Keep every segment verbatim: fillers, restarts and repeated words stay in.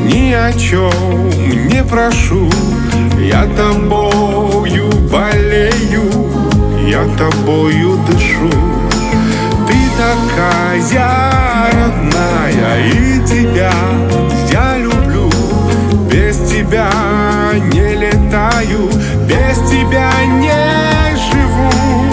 ни о чем не прошу. Я тобою болею, я тобою дышу. Ты такая родная, и тебя я люблю. Без тебя не летаю, без тебя не живу.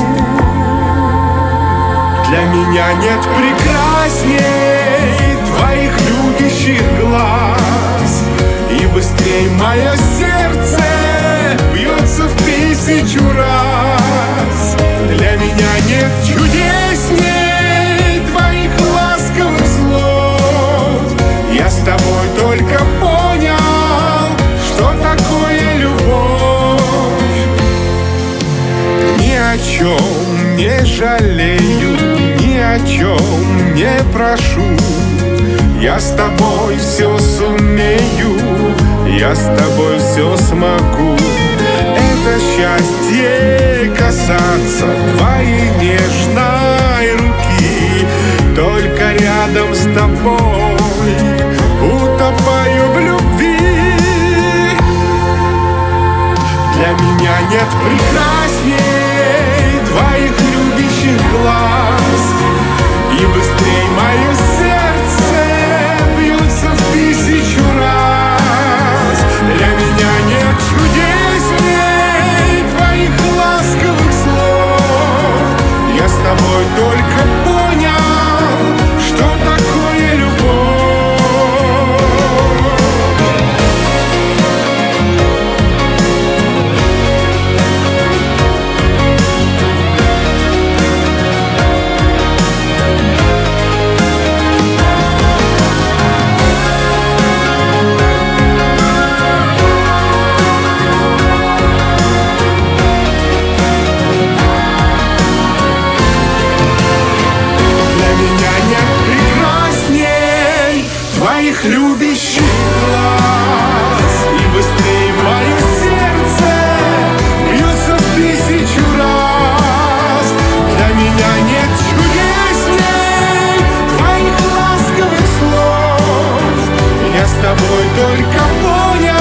Для меня нет прекрасней твоих любящих глаз, и быстрей мое сердце бьется в тысячу раз. Для меня нет чудесней твоих ласковых слов. Я с тобой только понял, что такое любовь. Ни о чем не жалею, ни о чем не прошу. Я с тобой все сумею, я с тобой все смогу. Это счастье касаться твоей нежной руки. Только рядом с тобой утопаю в любви. Для меня нет прекрасней твоих любящих глаз, и быстрей мое сердце бьется в тысячу раз. Для меня нет чудесней твоих ласковых слов. Я с тобой только понял, что такое любовь. Твоих любящих глаз, и быстрее мое сердце бьется в тысячу раз. Для меня нет чудесней твоих ласковых слов. Я с тобой только понял,